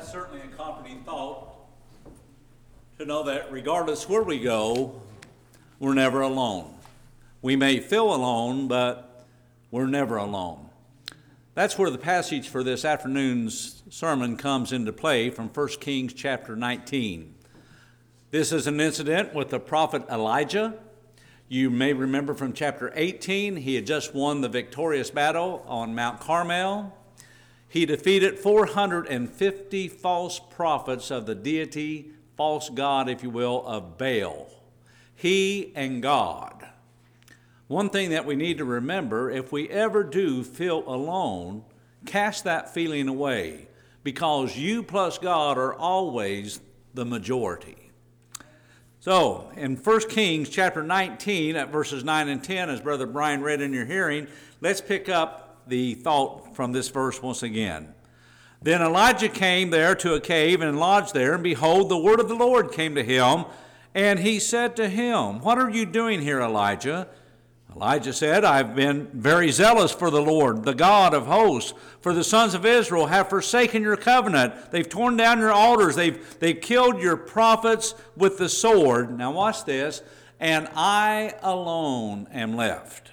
certainly a comforting thought to know that regardless where we go, we're never alone. We may feel alone, but we're never alone. That's where the passage for this afternoon's sermon comes into play from 1 Kings chapter 19. This is an incident with the prophet Elijah. You may remember from chapter 18, he had just won the victorious battle on Mount Carmel. He defeated 450 false prophets of the deity, false god, if you will, of Baal. He and God. One thing that we need to remember, if we ever do feel alone, cast that feeling away, because you plus God are always the majority. So, in 1 Kings chapter 19, at verses 9 and 10, as Brother Brian read in your hearing, let's pick up the thought from this verse once again. Then Elijah came there to a cave and lodged there, and behold, the word of the Lord came to him, and he said to him, "What are you doing here, Elijah?" Elijah said, "I've been very zealous for the Lord, the God of hosts, for the sons of Israel have forsaken your covenant. They've torn down your altars. They've killed your prophets with the sword." Now watch this. "And I alone am left.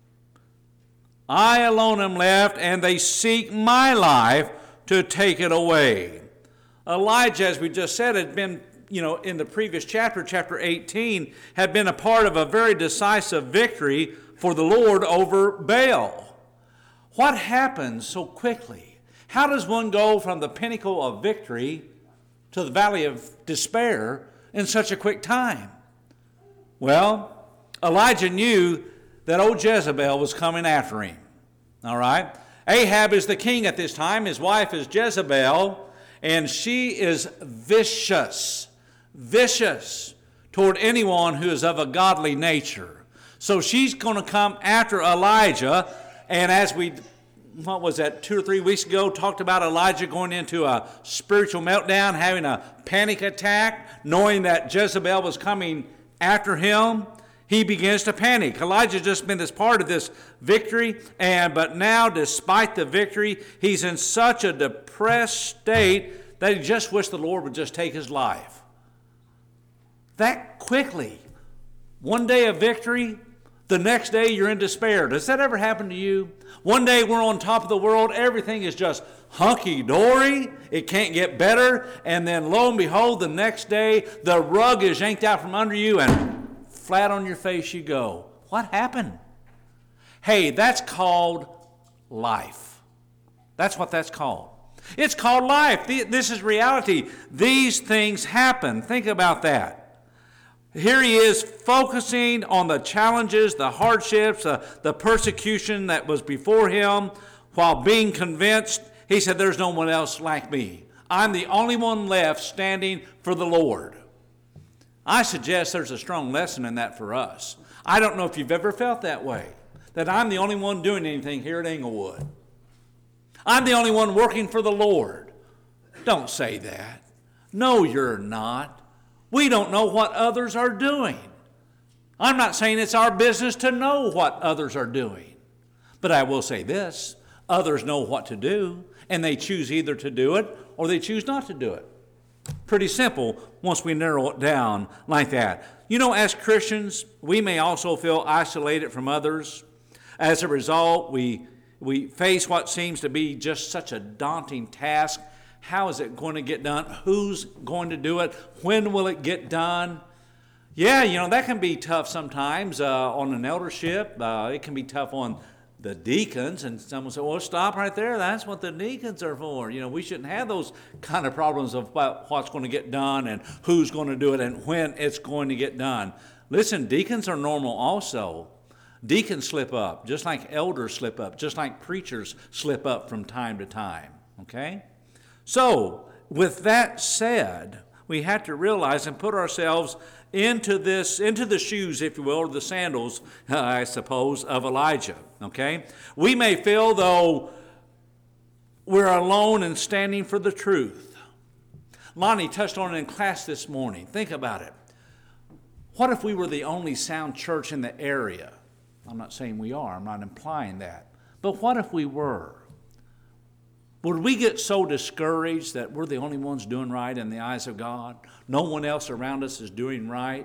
I alone am left, and they seek my life to take it away." Elijah, as we just said, had been, in the previous chapter, chapter 18, had been a part of a very decisive victory for the Lord over Baal. What happens so quickly? How does one go from the pinnacle of victory to the valley of despair in such a quick time? Well, Elijah knew that old Jezebel was coming after him. All right? Ahab is the king at this time. His wife is Jezebel, and she is vicious toward anyone who is of a godly nature. So she's going to come after Elijah, and as we, 2 or 3 weeks ago, talked about Elijah going into a spiritual meltdown, having a panic attack, knowing that Jezebel was coming after him. He begins to panic. Elijah's just been this part of this victory, but now, despite the victory, he's in such a depressed state that he just wished the Lord would just take his life. That quickly. One day of victory, the next day you're in despair. Does that ever happen to you? One day we're on top of the world, everything is just hunky-dory, it can't get better, and then lo and behold, the next day the rug is yanked out from under you and flat on your face you go. What happened? Hey, that's called life. That's what that's called. It's called life. This is reality. These things happen. Think about that. Here he is focusing on the challenges, the hardships, the persecution that was before him, while being convinced, he said, "There's no one else like me. I'm the only one left standing for the Lord." I suggest there's a strong lesson in that for us. I don't know if you've ever felt that way, that I'm the only one doing anything here at Englewood. I'm the only one working for the Lord. Don't say that. No, you're not. We don't know what others are doing. I'm not saying it's our business to know what others are doing. But I will say this, others know what to do, and they choose either to do it or they choose not to do it. Pretty simple once we narrow it down like that. As Christians, we may also feel isolated from others. As a result, we face what seems to be just such a daunting task. How is it going to get done? Who's going to do it? When will it get done? Yeah, that can be tough sometimes on an eldership. It can be tough on the deacons, and someone said, "Well, stop right there. That's what the deacons are for." We shouldn't have those kind of problems of what's going to get done and who's going to do it and when it's going to get done. Listen, deacons are normal also. Deacons slip up, just like elders slip up, just like preachers slip up from time to time, okay? So, with that said, we have to realize and put ourselves into the shoes, if you will, or the sandals, I suppose, of Elijah, okay? We may feel, though, we're alone and standing for the truth. Lonnie touched on it in class this morning. Think about it. What if we were the only sound church in the area? I'm not saying we are. I'm not implying that. But what if we were? Would we get so discouraged that we're the only ones doing right in the eyes of God? No one else around us is doing right?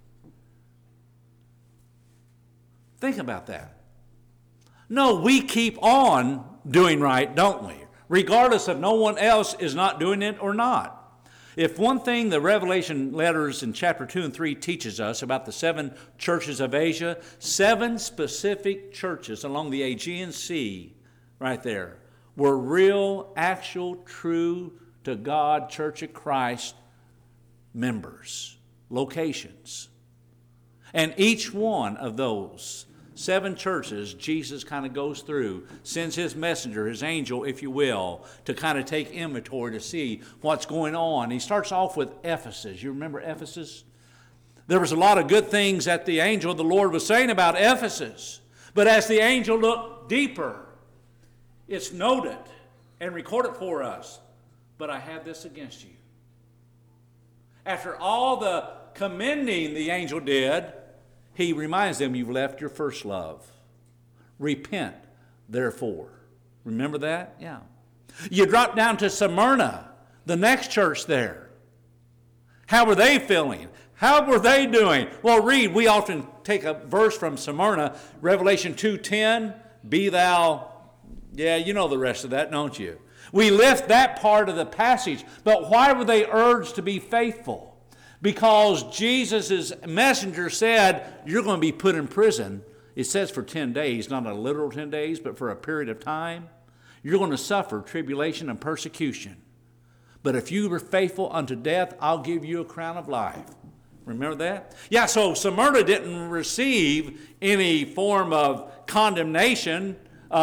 Think about that. No, we keep on doing right, don't we? Regardless if no one else is not doing it or not. If one thing the Revelation letters in chapter 2 and 3 teaches us about the 7 churches of Asia, 7 specific churches along the Aegean Sea right there were real, actual, true to God Church of Christ members, locations. And each one of those 7 churches, Jesus kind of goes through, sends his messenger, his angel, if you will, to kind of take inventory to see what's going on. He starts off with Ephesus. You remember Ephesus? There was a lot of good things that the angel of the Lord was saying about Ephesus. But as the angel looked deeper, it's noted and recorded for us. But I have this against you. After all the commending the angel did, he reminds them, you've left your first love. Repent, therefore. Remember that? Yeah. You drop down to Smyrna, the next church there. How were they feeling? How were they doing? Well, we often take a verse from Smyrna, Revelation 2:10, be thou, yeah, you know the rest of that, don't you? We lift that part of the passage, but why were they urged to be faithful? Because Jesus' messenger said, you're going to be put in prison. It says for 10 days, not a literal 10 days, but for a period of time. You're going to suffer tribulation and persecution. But if you were faithful unto death, I'll give you a crown of life. Remember that? Yeah, so Smyrna didn't receive any form of condemnation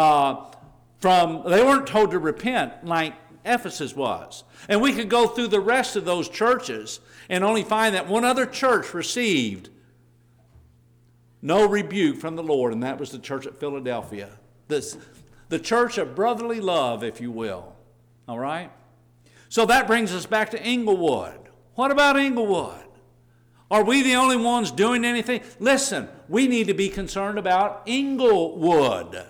they weren't told to repent like Ephesus was. And we could go through the rest of those churches and only find that one other church received no rebuke from the Lord, and that was the church at Philadelphia. The church of brotherly love, if you will. All right? So that brings us back to Englewood. What about Englewood? Are we the only ones doing anything? Listen, we need to be concerned about Englewood.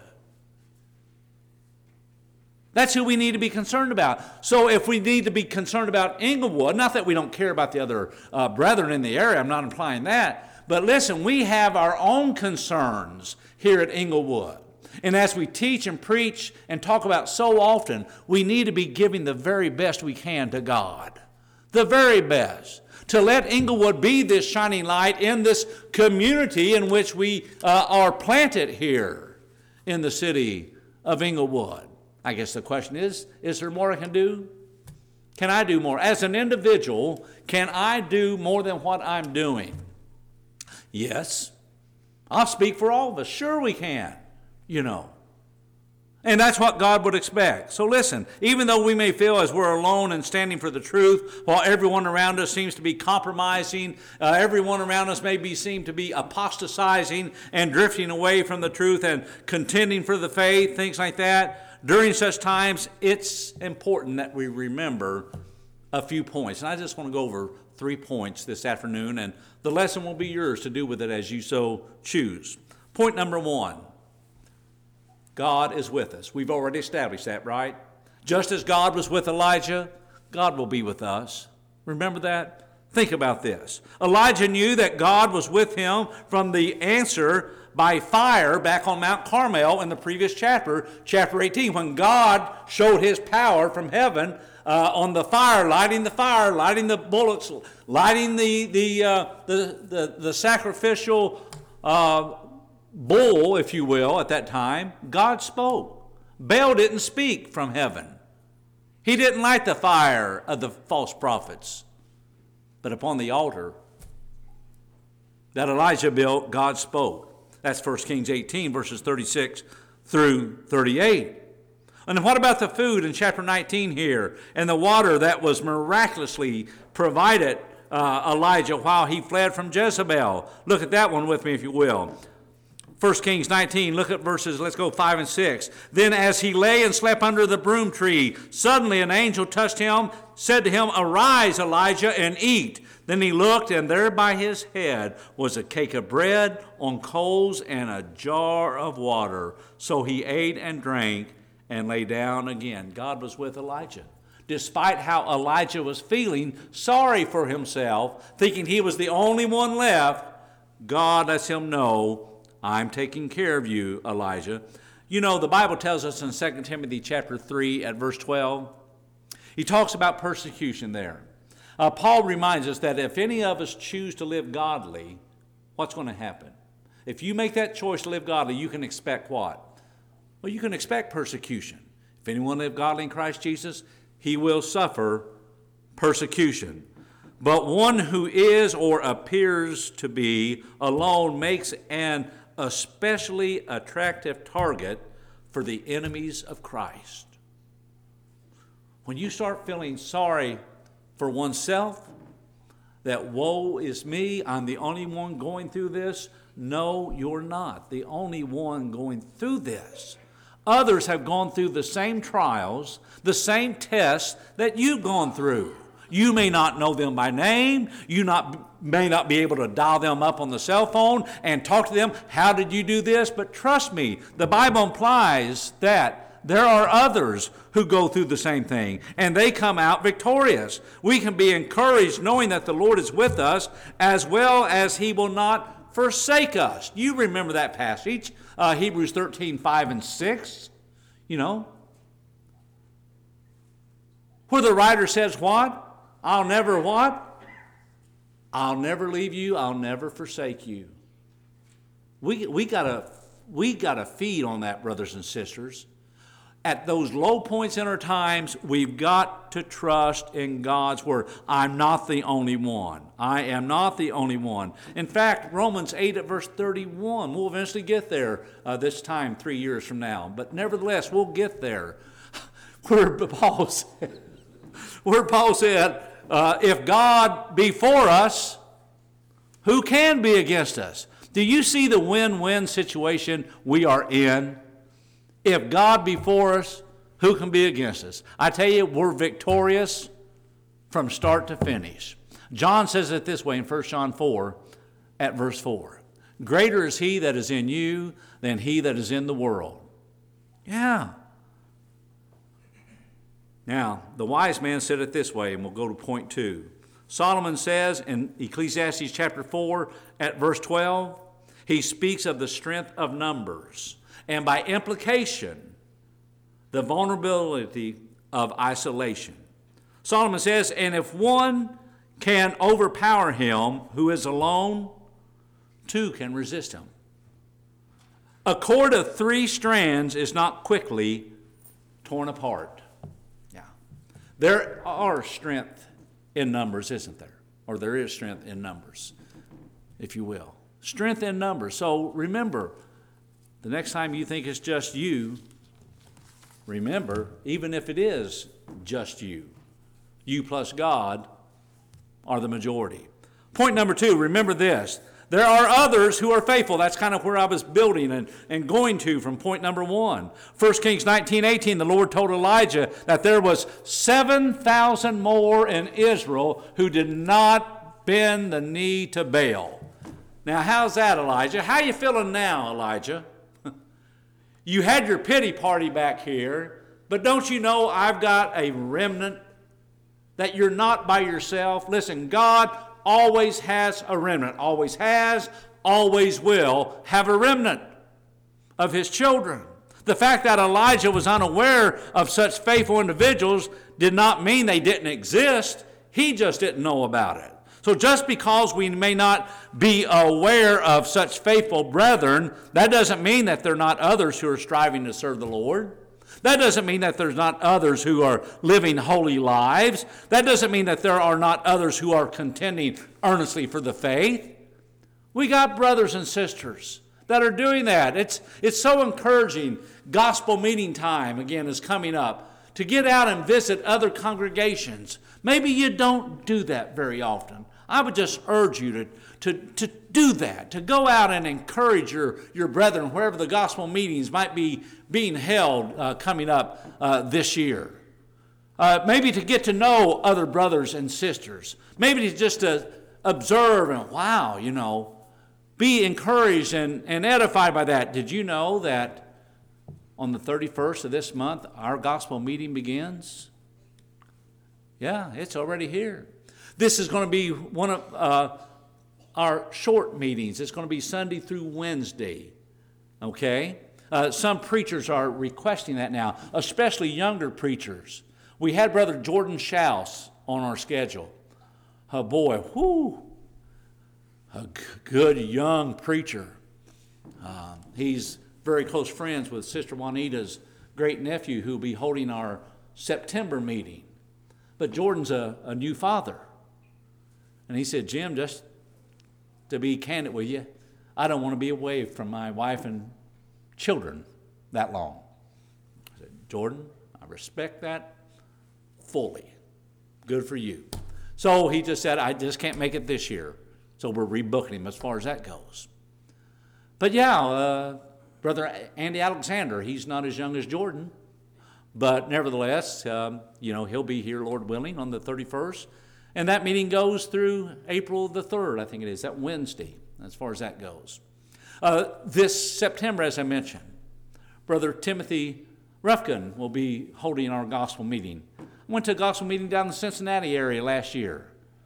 That's who we need to be concerned about. So if we need to be concerned about Englewood, not that we don't care about the other brethren in the area, I'm not implying that, but listen, we have our own concerns here at Englewood. And as we teach and preach and talk about so often, we need to be giving the very best we can to God. The very best. To let Englewood be this shining light in this community in which we are planted here in the city of Englewood. I guess the question is there more I can do? Can I do more? As an individual, can I do more than what I'm doing? Yes. I'll speak for all of us. Sure we can, you know. And that's what God would expect. So listen, even though we may feel as we're alone and standing for the truth, while everyone around us seems to be compromising, everyone around us seem to be apostatizing and drifting away from the truth and contending for the faith, things like that, during such times, it's important that we remember a few points. And I just want to go over 3 points this afternoon, and the lesson will be yours to do with it as you so choose. Point number 1, God is with us. We've already established that, right? Just as God was with Elijah, God will be with us. Remember that? Think about this. Elijah knew that God was with him from the answer by fire back on Mount Carmel in the previous chapter, chapter 18, when God showed his power from heaven on the fire, lighting the bullocks, lighting the sacrificial bull, if you will, at that time. God spoke. Baal didn't speak from heaven. He didn't light the fire of the false prophets. But upon the altar that Elijah built, God spoke. That's 1 Kings 18, verses 36 through 38. And what about the food in chapter 19 here, and the water that was miraculously provided Elijah while he fled from Jezebel? Look at that one with me, if you will. 1 Kings 19, look at verses, let's go 5 and 6. Then as he lay and slept under the broom tree, suddenly an angel touched him, said to him, "Arise, Elijah, and eat." Then he looked, and there by his head was a cake of bread on coals and a jar of water. So he ate and drank and lay down again. God was with Elijah. Despite how Elijah was feeling sorry for himself, thinking he was the only one left, God lets him know, I'm taking care of you, Elijah. You know, the Bible tells us in 2 Timothy chapter 3 at verse 12, he talks about persecution there. Paul reminds us that if any of us choose to live godly, what's going to happen? If you make that choice to live godly, you can expect what? Well, you can expect persecution. If anyone live godly in Christ Jesus, he will suffer persecution. But one who is or appears to be alone makes an especially attractive target for the enemies of Christ. When you start feeling sorry for oneself, that woe is me, I'm the only one going through this. No, you're not the only one going through this. Others have gone through the same trials, the same tests that you've gone through. You may not know them by name. You may not be able to dial them up on the cell phone and talk to them. How did you do this? But trust me, the Bible implies that there are others who go through the same thing, and they come out victorious. We can be encouraged knowing that the Lord is with us, as well as He will not forsake us. You remember that passage, Hebrews 13, 5 and 6, you know, where the writer says what? I'll never what? I'll never leave you. I'll never forsake you. We gotta feed on that, brothers and sisters. At those low points in our times, we've got to trust in God's word. I'm not the only one. I am not the only one. In fact, Romans 8 at verse 31, we'll eventually get there this time 3 years from now. But nevertheless, we'll get there. Where Paul said, if God be for us, who can be against us? Do you see the win-win situation we are in? If God be for us, who can be against us? I tell you, we're victorious from start to finish. John says it this way in 1 John 4 at verse 4. Greater is he that is in you than he that is in the world. Yeah. Now, the wise man said it this way, and we'll go to point 2. Solomon says in Ecclesiastes chapter 4 at verse 12, he speaks of the strength of numbers, and by implication, the vulnerability of isolation. Solomon says, and if one can overpower him who is alone, two can resist him. A cord of 3 strands is not quickly torn apart. Yeah. There are strength in numbers, isn't there? Or there is strength in numbers, if you will. Strength in numbers. So remember, the next time you think it's just you, remember, even if it is just you plus God are the majority. Point number 2, remember this. There are others who are faithful. That's kind of where I was building and going to from point number 1. 1 Kings 19:18, the Lord told Elijah that there was 7,000 more in Israel who did not bend the knee to Baal. Now, how's that, Elijah? How you feeling now, Elijah? You had your pity party back here, but don't you know I've got a remnant, that you're not by yourself? Listen, God always has a remnant, always has, always will have a remnant of His children. The fact that Elijah was unaware of such faithful individuals did not mean they didn't exist. He just didn't know about it. So just because we may not be aware of such faithful brethren, that doesn't mean that there are not others who are striving to serve the Lord. That doesn't mean that there's not others who are living holy lives. That doesn't mean that there are not others who are contending earnestly for the faith. We got brothers and sisters that are doing that. It's so encouraging. Gospel meeting time, again, is coming up. To get out and visit other congregations. Maybe you don't do that very often. I would just urge you to do that, to go out and encourage your brethren wherever the gospel meetings might be being held coming up this year. Maybe to get to know other brothers and sisters. Maybe just to observe and, wow, you know, be encouraged and edified by that. Did you know that on the 31st of this month, our gospel meeting begins. Yeah, it's already here. This is going to be one of our short meetings. It's going to be Sunday through Wednesday. Okay? Some preachers are requesting that now, especially younger preachers. We had Brother Jordan Schaus on our schedule. Oh boy, whoo, a good young preacher. He's very close friends with Sister Juanita's great nephew who will be holding our September meeting. But Jordan's a new father. And he said, Jim, just to be candid with you, I don't want to be away from my wife and children that long. I said, Jordan, I respect that fully. Good for you. So he just said, I just can't make it this year. So we're rebooking him as far as that goes. But yeah, Brother Andy Alexander, he's not as young as Jordan. But nevertheless, he'll be here, Lord willing, on the 31st. And that meeting goes through April the 3rd, I think it is, that Wednesday, as far as that goes. This September, as I mentioned, Brother Timothy Rufkin will be holding our gospel meeting. I went to a gospel meeting down in the Cincinnati area last year.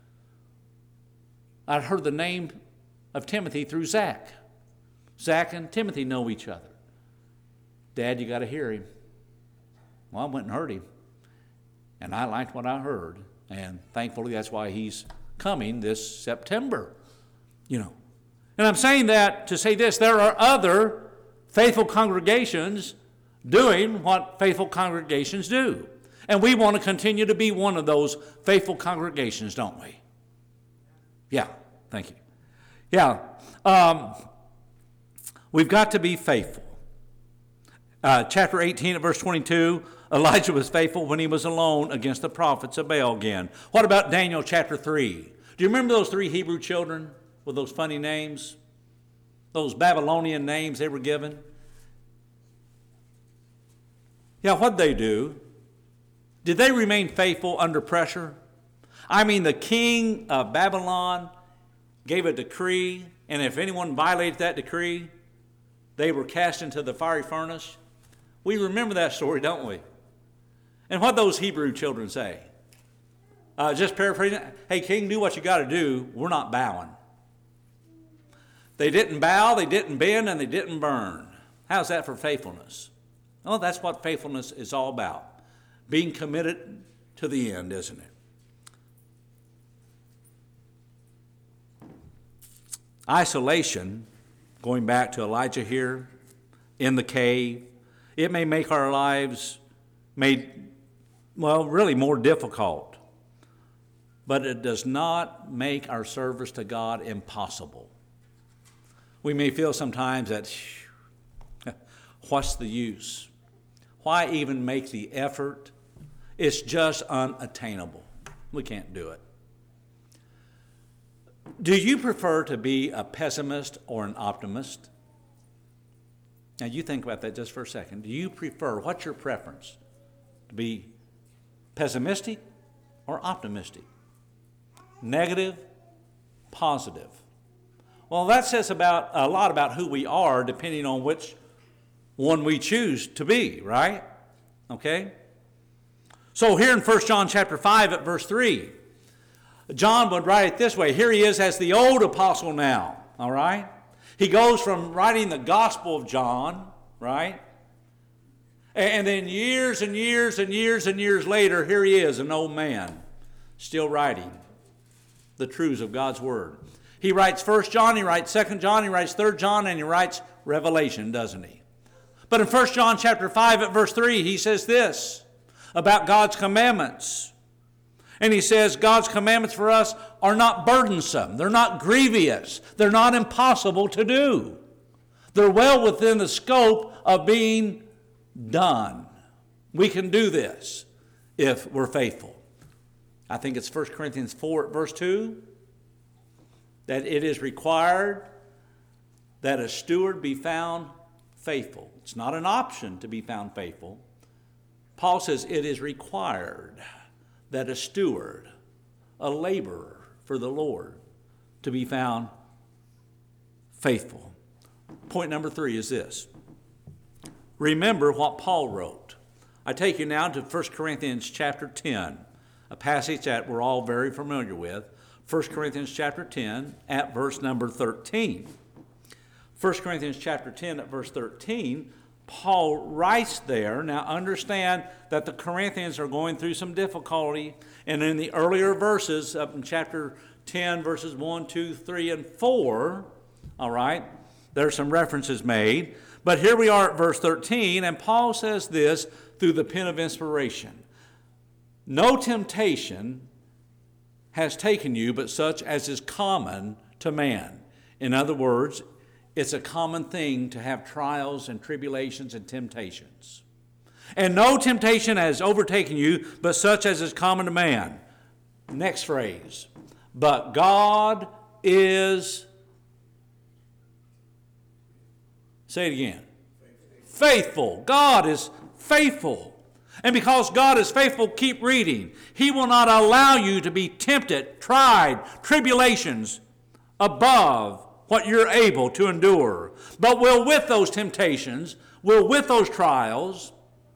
I'd heard the name of Timothy through Zach. Zach and Timothy know each other. Dad, you got to hear him. Well, I went and heard him. And I liked what I heard. And thankfully, that's why he's coming this September. And I'm saying that to say this, there are other faithful congregations doing what faithful congregations do. And we want to continue to be one of those faithful congregations, don't we? Yeah, thank you. Yeah, we've got to be faithful. Chapter 18 at verse 22, Elijah was faithful when he was alone against the prophets of Baal again. What about Daniel chapter 3? Do you remember those 3 Hebrew children with those funny names? Those Babylonian names they were given? Yeah, what'd they do? Did they remain faithful under pressure? I mean, the king of Babylon gave a decree, and if anyone violated that decree, they were cast into the fiery furnace. We remember that story, don't we? And what those Hebrew children say? Just paraphrasing, hey, king, do what you got to do. We're not bowing. They didn't bow, they didn't bend, and they didn't burn. How's that for faithfulness? Well, that's what faithfulness is all about. Being committed to the end, isn't it? Isolation, going back to Elijah here, in the cave, it may make our lives really more difficult. But it does not make our service to God impossible. We may feel sometimes that, what's the use? Why even make the effort? It's just unattainable. We can't do it. Do you prefer to be a pessimist or an optimist? Now you think about that just for a second. Do you prefer, what's your preference? To be pessimistic or optimistic? Negative, positive? Well, that says a lot about who we are depending on which one we choose to be, right? Okay? So here in 1 John chapter 5 at verse 3, John would write it this way. Here he is as the old apostle now, all right? He goes from writing the Gospel of John, right? And then years and years and years and years later, here he is, an old man, still writing the truths of God's Word. He writes 1 John, he writes 2 John, he writes 3 John, and he writes Revelation, doesn't he? But in 1 John chapter 5 at verse 3, he says this about God's commandments. And he says God's commandments for us are not burdensome. They're not grievous. They're not impossible to do. They're well within the scope of being done. We can do this if we're faithful. I think it's 1 Corinthians 4 at verse 2, that it is required that a steward be found faithful. It's not an option to be found faithful. Paul says it is required that a steward, a laborer for the Lord, to be found faithful. Point number 3 is this. remember what Paul wrote. I take you now to 1 Corinthians chapter 10, a passage that we're all very familiar with. 1 Corinthians chapter 10 at verse number 13. 1 Corinthians chapter 10 at verse 13, Paul writes there, now understand that the Corinthians are going through some difficulty, and in the earlier verses up in chapter 10, verses 1, 2, 3, and 4, all right, there are some references made. But here we are at verse 13, and Paul says this through the pen of inspiration. No temptation has taken you but such as is common to man. In other words, it's a common thing to have trials and tribulations and temptations. And no temptation has overtaken you but such as is common to man. Next phrase. But God is, say it again, faithful. God is faithful. And because God is faithful, keep reading. He will not allow you to be tempted, tried, tribulations above what you're able to endure. But will with those temptations, will with those trials,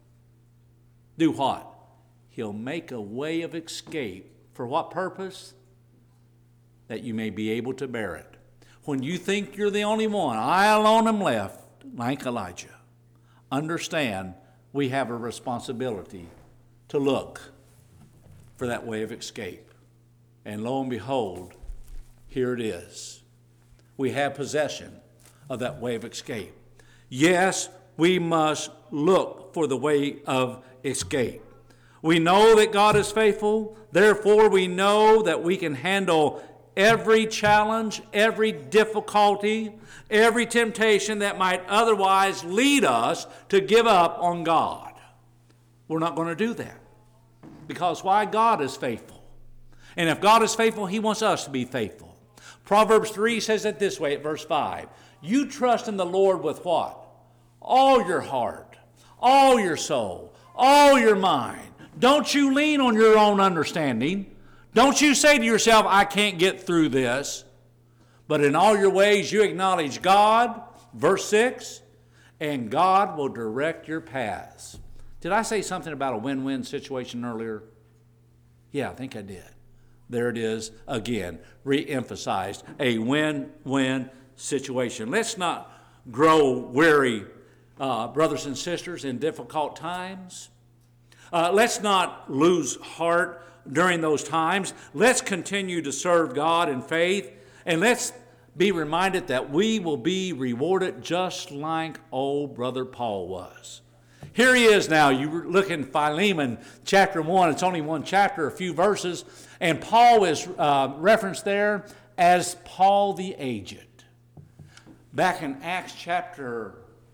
do what? He'll make a way of escape. For what purpose? That you may be able to bear it. When you think you're the only one, I alone am left, like Elijah, understand we have a responsibility to look for that way of escape. And lo and behold, here it is. We have possession of that way of escape. Yes, we must look for the way of escape. We know that God is faithful. Therefore, we know that we can handle every challenge, every difficulty, every temptation that might otherwise lead us to give up on God. We're not going to do that. Because why? God is faithful. And if God is faithful, He wants us to be faithful. Proverbs 3 says it this way at verse 5. You trust in the Lord with what? All your heart, all your soul, all your mind. Don't you lean on your own understanding. Don't you say to yourself, I can't get through this. But in all your ways you acknowledge God, verse 6, and God will direct your paths. Did I say something about a win-win situation earlier? Yeah, I think I did. There it is again, re-emphasized, a win-win situation. Let's not grow weary, brothers and sisters, in difficult times. Let's not lose heart during those times. Let's continue to serve God in faith, and let's be reminded that we will be rewarded just like old brother Paul was. Here he is now. You look in Philemon chapter 1. It's only one chapter, a few verses, and Paul is referenced there as Paul the Aged. Back in Acts chapter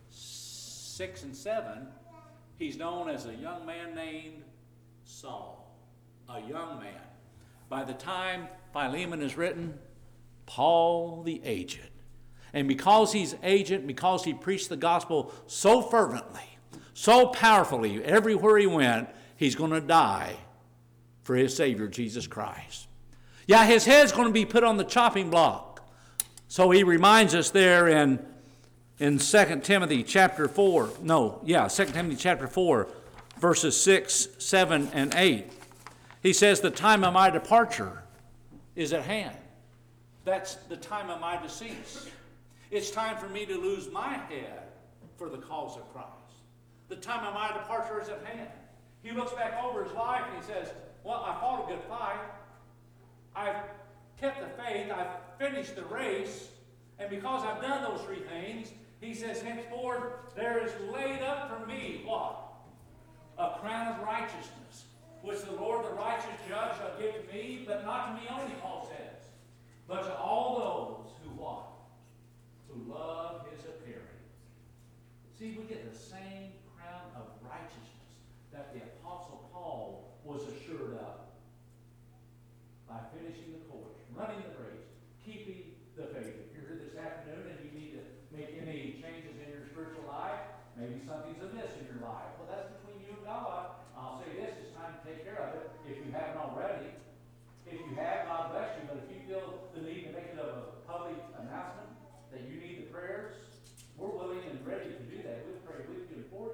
6 and 7, he's known as a young man named Saul. A young man. By the time Philemon is written, Paul the Aged. And because he's aged, because he preached the gospel so fervently, so powerfully, everywhere he went, he's going to die for his Savior, Jesus Christ. Yeah, his head's going to be put on the chopping block. So he reminds us there in 2 Timothy chapter 4, 2 Timothy chapter 4, verses 6, 7, and 8. He says, the time of my departure is at hand. That's the time of my decease. It's time for me to lose my head for the cause of Christ. The time of my departure is at hand. He looks back over his life and he says, well, I fought a good fight. I've kept the faith. I've finished the race. And because I've done those three things, he says, henceforth, there is laid up for me, what? A crown of righteousness, which the Lord, the righteous judge, shall give to me, but not to me only, Paul says, but to all those who what? Who love his appearing. See, we get the same crown of righteousness that the Apostle Paul was assured of. By finishing the course, running the race, keeping the faith. If you're here this afternoon and you need to make any changes in your spiritual life, maybe something's amiss in your life. Well, that's between you and God. I'll say this, it's time to take care of it if you haven't already. If you have, God bless you. But if you feel the need to make it a public announcement that you need the prayers, we're willing and ready to do that. We'll pray with you and for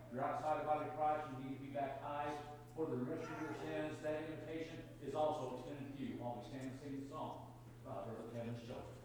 You're outside the body of Christ, you need to be baptized for the remission of your sins. That invitation is also extended to you while we stand and sing the song, Brother Kevin's children.